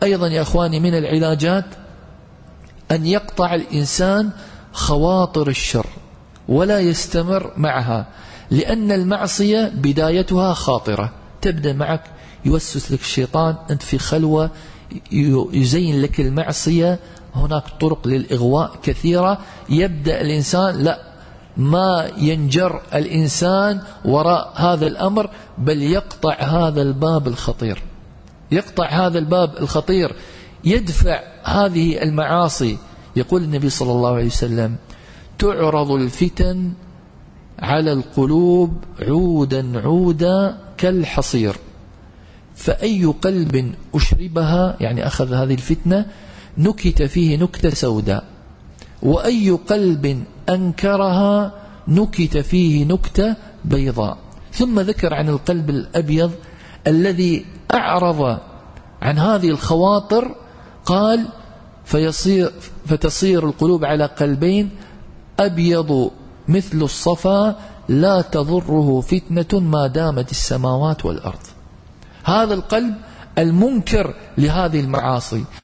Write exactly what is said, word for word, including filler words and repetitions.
أيضا يا أخواني من العلاجات أن يقطع الإنسان خواطر الشر ولا يستمر معها، لأن المعصية بدايتها خاطرة، تبدأ معك يوسوس لك الشيطان، أنت في خلوة يزين لك المعصية، هناك طرق للإغواء كثيرة، يبدأ الإنسان لا ما ينجر الإنسان وراء هذا الأمر، بل يقطع هذا الباب الخطير، يقطع هذا الباب الخطير، يدفع هذه المعاصي. يقول النبي صلى الله عليه وسلم: تعرض الفتن على القلوب عودا عودا كالحصير، فأي قلب أشربها، يعني أخذ هذه الفتنة، نكت فيه نكتة سوداء، وأي قلب أنكرها نكت فيه نكتة بيضاء. ثم ذكر عن القلب الأبيض الذي أعرض عن هذه الخواطر، قال: فيصير فتصير القلوب على قلبين، أبيض مثل الصفا لا تضره فتنة ما دامت السماوات والأرض. هذا القلب المنكر لهذه المعاصي